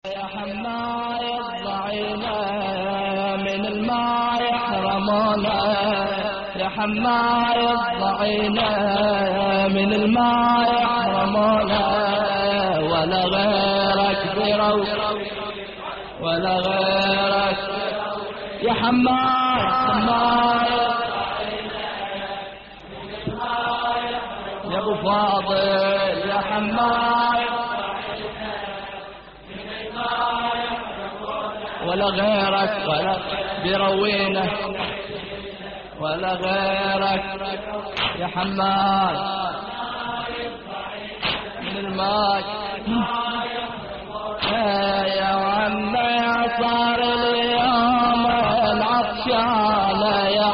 يا حماي الضعينة من الماء يحرمونا، يا حماي الضعينة من الماء يحرمونا، ولا غيرك بروح ولا غيرك يا حماي حماي يا ابو فاضل يا حماي ولا غيرك ولا بروينا ولا غيرك يا حماد من الماء يا عم صار اليوم العطشان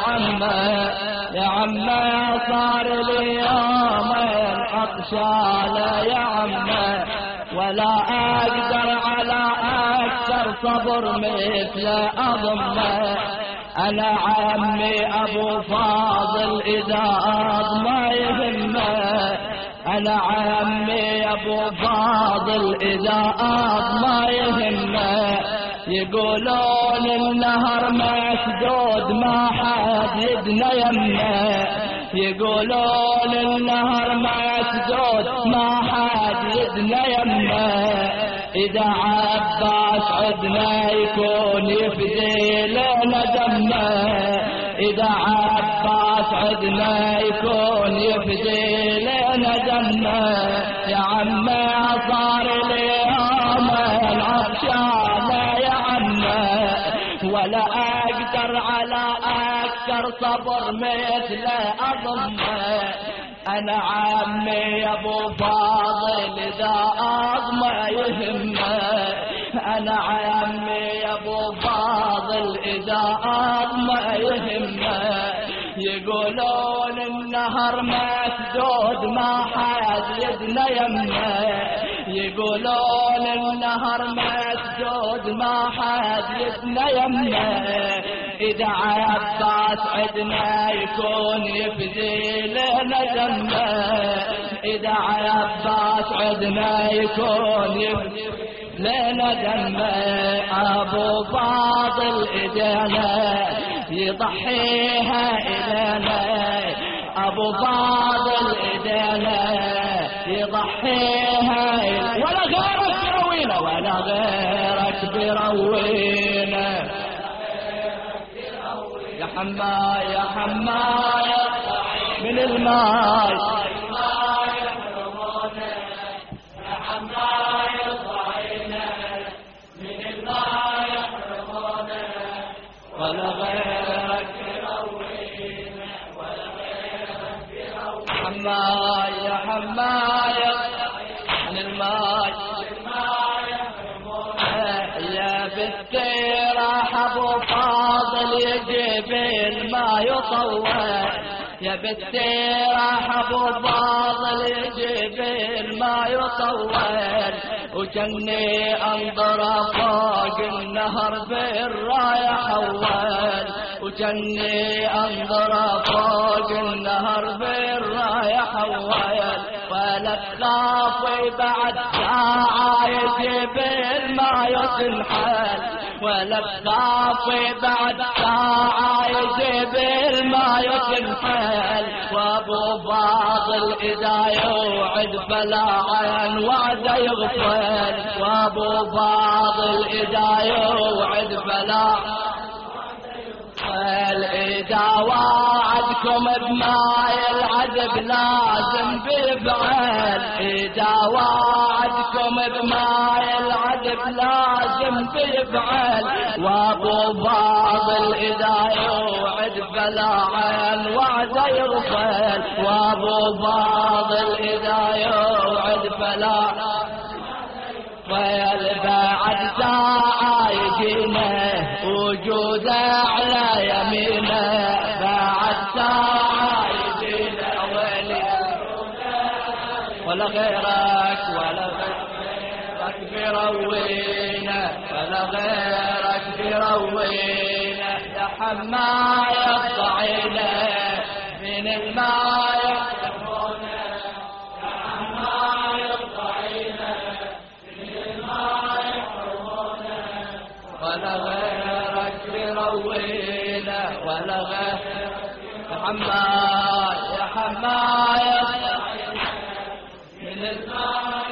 يا عم صار اليوم العطشان يا عم ولا أقدر على أكثر صبر مثل أضمه أنا عمي أبو فاضل إذا ما يهمه أنا عمي أبو فاضل إذا ما يهمه يقولون النهر مسدود ما حد يدنا يمه يقولون النهر مسدود ما حد يدنا يمه إذا عباس عدنا يكون يفدي لنا دمه إذا عباس عدنا يكون يفدي لنا دمه يا عمي صار اليوم العطشان يا عمي ولا أقدر على أكثر صبر مثل أضمه أنا عمي أبو فاضل إذا أضمى يهمه أنا عمي أبو فاضل إذا أضمى يهمه يقولون النهر مسدود ما حد يدنا يمه يقولون النهر مسدود ما حد يدنا يمه إذا عباس عدنا يكون يفدي لنا دمه إذا عباس عدنا يكون يفدي لنا دمه أبو فاضل إدانا يضحيها إلينا أبو فاضل إدانا يضحيها ولا غيرك بروينا ولا غيرك بروينا يا حماي يا حماي من الماء يا حماي الضعينة من الماء يحرمونا ولا غيرك بروينا ولا غيرك بروينا حماي يا حماي من الماء يا بالتيرة أبو فاضل يجيب الماء يطول يا بالتيرة أبو فاضل يجيب الماء يطول وجني انظر فوق النهر بالرايح اول وجني انظر فوق النهر بالرايح اول ولا تخافي بعد ساعة يجيب الماء تنحل ولا تخافي بعد ساعة يجيب الماء تنحل وابو فاضل اذا يوعد فلا عين وعد يغفل وابو فاضل اذا يوعد فلا إذا وعدكم بماء العذب لازم بيفعل إذا وعدكم بماء العذب لازم بيفعل وابو فاضل إذا يوعد فلا عين وعد يغفل وابو فاضل إذا يوعد فلا ويلبعد ساعة يجينا وجوده على يمينه بعد ساعة يجينا ولي ولا غيرك ولا غيرك بروينا ولا غيرك بروينا يا حماي الضعينة من الماء يحرمونا يا حماي الضعينة من الماء يحرمونا ولا غيرك يروينا ولا غيرك يا حماي يا حماي من الماء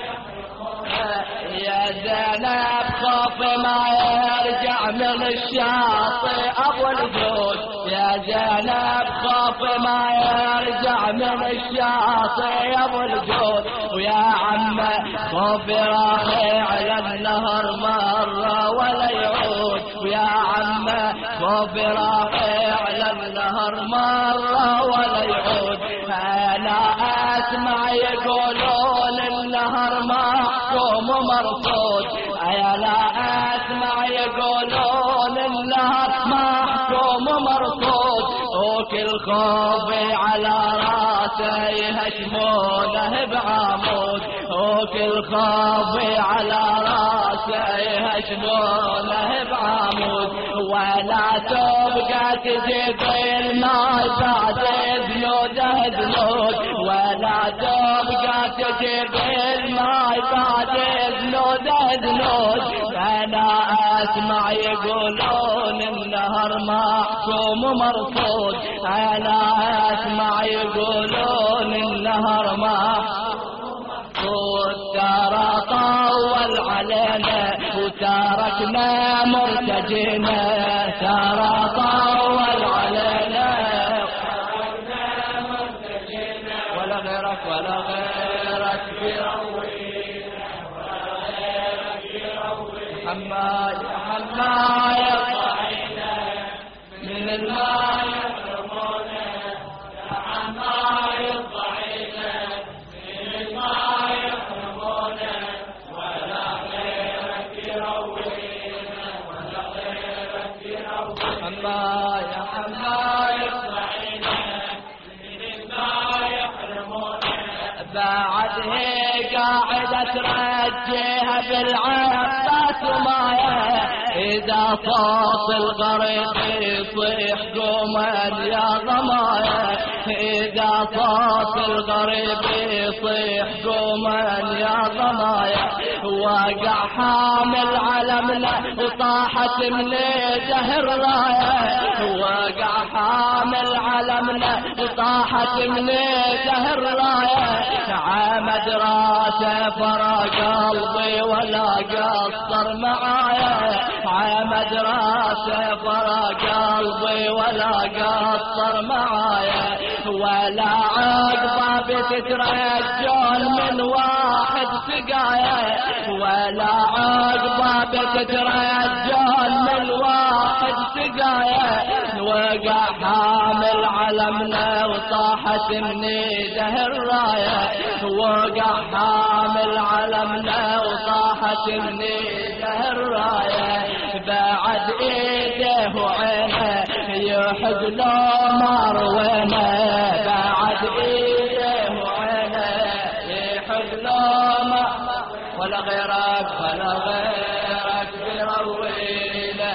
يا زينب خوف ما يرجع من الشاطئ ابو الجود يا زينب خوف ما يرجع من الشاطئ ابو الجود ويا عمه خوف راح على النهر مرة ولا يعود ويا عمه خوف راح على النهر مرة ولا يعود انا اسمع يقولون النهر محكوم ومرصود انا اسمع يقولون النهر محكوم ومرصود وكل خوف على راسه يهشمونه بعمود وكل خوف على راسه يهشمونه بعمود ولا تبقى تجيب الماء بعد ذنوده ذنود ولا تبقى تجيب الماء بعد ذنوده ذنود انا اسمع يقولون النهر محكوم ومرصود انا اسمع يقولون النهر محكوم ومرصود ترى طول علينا وتركنا مرتجينا ترى طول علينا وتركنا مرتجينا ولا غيرك ولا غيرك يروينا ولا غيرك يروينا حماي حماي طعينا من الماء يحرمونا يا حماي طعينا من الماء يحرمونا ولا غيرك يروينا ولا غيرك يروينا حماي يا حماي طعينا من الماء يحرمونا بعد هيك قاعدة ترجيها بالعباس ومايا إذا صوت الغريب يصيح قوما يا ضمايا إذا صوت الغريب يصيح قوما يا ضمايا وقع حامل علمنا وطاحت من زهر رايا وقع حامل علمنا وطاحت من زهر رايا عمد راسه فرا قلبي ولا قصر معايا عمد راسه فرا قلبي ولا قصر معايا ولا عقبه بتترجل من واحد سقايا ولا عقبه بتترجل من واحد سقايا وقع حامل علمنا وطاحت من زهر رايا وقع حامل علمنا وطاحت من زهر رايا بعد ايده وعينه يحق له مروينه بعد ايده وعينه يحق له ولا غيرك ولا غيرك يروينا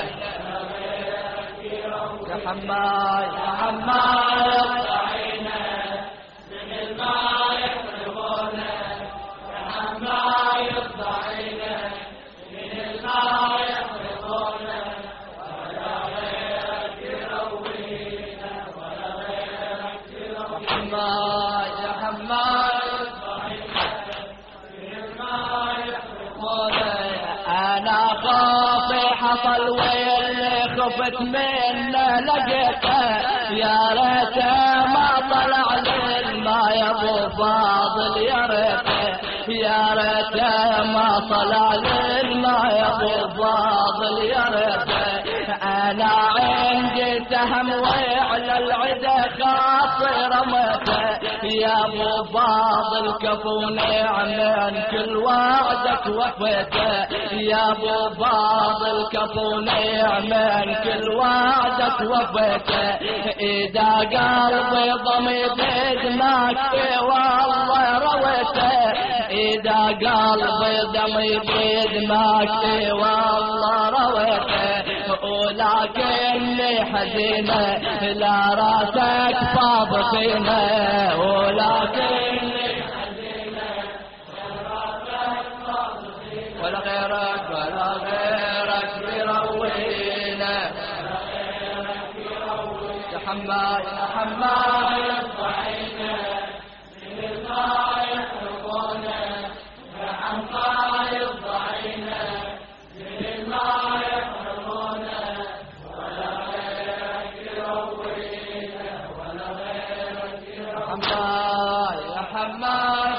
يا حماي يا حماي طعينا من الماء يحرمونا يا حماي طعينا من الماء يحرمونا ولا غيرك يروينا ولا غيرك يروينا حماي يا حماي طعينا من الماء يحرمونا انا خافي حصل واللي خفت منه لقيته يا ريته ما طلع للما يا ابو فاضل يا ريته يا ريته ما طلع للما يا ابو فاضل يا ريته انا عندي سهم وعلى العدا خاطر رميته يا ابو فاضل كفو نعم كل وعدك وفيته يا ابو فاضل كفو نعم كل وعدك وفيته اذا قلبي ضمي بدمك والله رويته اذا قلبي ضمي بدمك والله رويته ولكني حزينه لا راسك فاض فينا ولكني حزينه لا راسك فاض فينا ولا غيرك بيروي حماي يا حماي الضعينة مثل ما يخلقونه يا حماي الضعينة مثل ما يخلقونه ولا غيرك يروينا ولا غيرك يروينا حماي يا حماي